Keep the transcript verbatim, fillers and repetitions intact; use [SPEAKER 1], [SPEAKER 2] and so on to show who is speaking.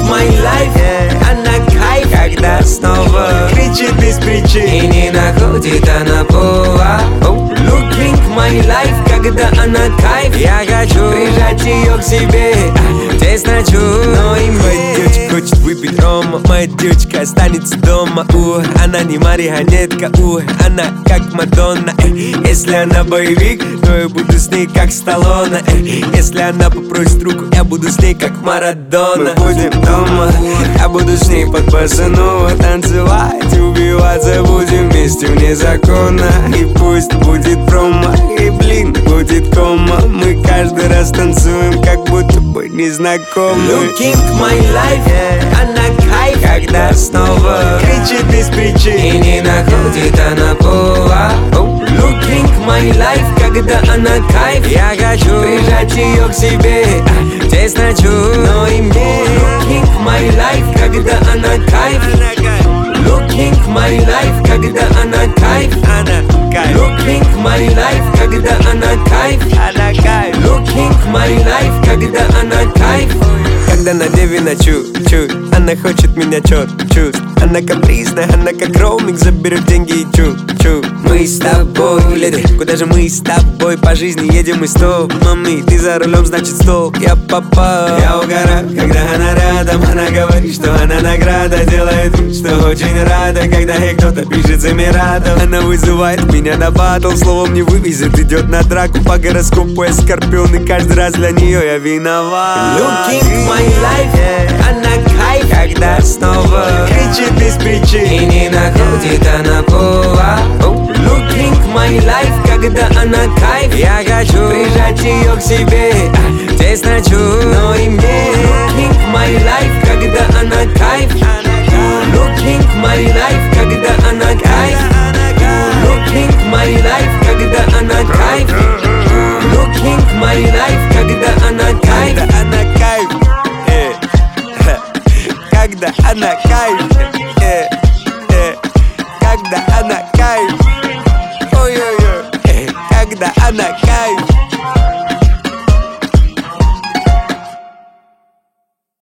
[SPEAKER 1] my life, yeah. Она кайф, когда снова кричит без причин и не находит она повод. Looking my life, когда она кайф, я хочу прижать ее к себе, тесно чую, но и моя девочка хочет выпить рома, моя девочка останется дома. У, она не марионетка, у, она как Мадонна. э, Если она боевик, то я буду с ней как Сталлоне. э, Если она попросит руку, я буду с ней как Марадона. Мы будем дома, я буду с ней под босанова танцевать, убиваться будем вместе вне закона. И пусть будет промо, и блин, будет кома. Мы каждый раз танцуем, как будто бы незнакомы. Looking my life, yeah. Она кайф, когда снова кричит без причин и не находит она повод. Looking my life, когда она кайф, я хочу прижать ее к себе, тесно чую, но и мне. Looking my life, когда она кайф, looking my life, когда она кайф, looking my life, когда она кайф, looking my life, когда она кайф. Когда на деве ночую, чуть, она хочет меня чуть-чуть. Она капризная, она как роуминг, заберет деньги и чуть-чуть. Мы с тобой, леди, куда же мы с тобой по жизни едем мы стоп. Мами, ты за рулем, значит стоп. Я попал, я угораю, когда она рядом. Она говорит, что она награда, делает вид, что очень рада, когда ей кто-то пишет за мирадом. Она вызывает меня на батл, словом не вывезет, идет на драку по гороскопу. Я скорпион, и каждый раз для нее я виноват. Looking my life, yeah. Она кайф, когда снова кричит без причин и не находит она повод. Looking my life, когда она кайф, я хочу прижать ее к себе, тесно чую, но и мне. Looking my life, когда она кайф, looking my life, когда она кайф,